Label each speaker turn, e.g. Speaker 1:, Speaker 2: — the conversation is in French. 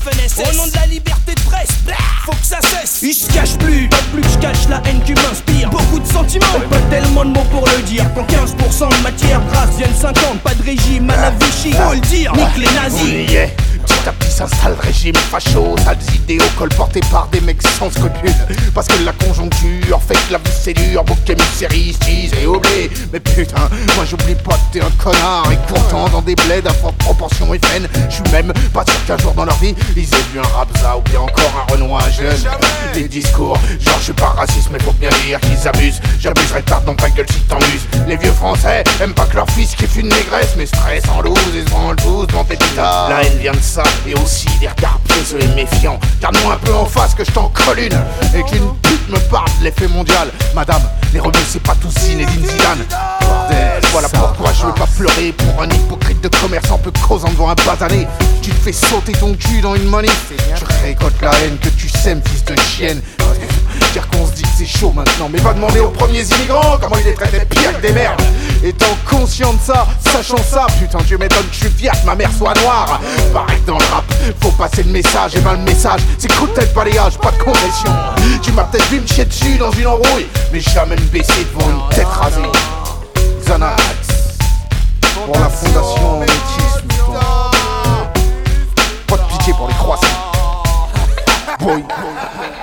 Speaker 1: Waffen-SS. Au nom de la liberté de presse, faut que ça cesse.
Speaker 2: Il se cache plus, pas plus que je cache la haine qui m'inspire. Beaucoup de sentiments, pas tellement de mots pour le dire. Quand 15% de matière grasse viennent 50, pas de régime à la Vichy. Faut le dire, nique les nazis.
Speaker 3: On y est. Petit à petit s'installe le régime facho, sales idéaux colportés par des mecs sans scrupules. Parce que la conjoncture fait que la vie c'est dur, bouc émissérie, tease et oublie. Mais putain, moi j'oublie pas que t'es un connard. Et pourtant dans des bleds à forte proportion FN, je suis même pas sûr qu'un jour dans leur vie ils aient vu un Rabza ou bien encore un Renoir jeune. Les discours, genre je suis pas raciste mais faut bien dire qu'ils abusent. J'abuserai tard dans ta gueule si t'en uses. Les vieux français aiment pas que leur fils kiffe une négresse, mais stress en loose et se branlent tous devant tes guitares. La haine vient de ça, et aussi des regards piégeux et méfiants. Garde-moi un peu en face que je t'en colle une. Et qu'une pute me parle de l'effet mondial. Madame, les rebeux c'est pas tous Zinedine Zidane. Bordel, voilà pourquoi je veux pas pleurer pour un hypocrite de commerçant peu causant devant un basané. Tu te fais sauter ton cul dans une manif. Je récolte la haine que tu sèmes, fils de chienne. Dire qu'on se dit que c'est chaud maintenant, mais va demander aux premiers immigrants comment ils les traitaient pire que des merdes. Étant conscient de ça, sachant ça, putain Dieu m'étonne que je suis fier que ma mère soit noire. Pareil que dans le rap, faut passer le message, et ben le message c'est coup de tête balayage, pas de concession. Tu m'as peut-être vu me chier dessus dans une embrouille, mais jamais me baisser devant une tête rasée. Xanax pour la fondation Métis, putain. Pas de pitié pour les croissants. Boy.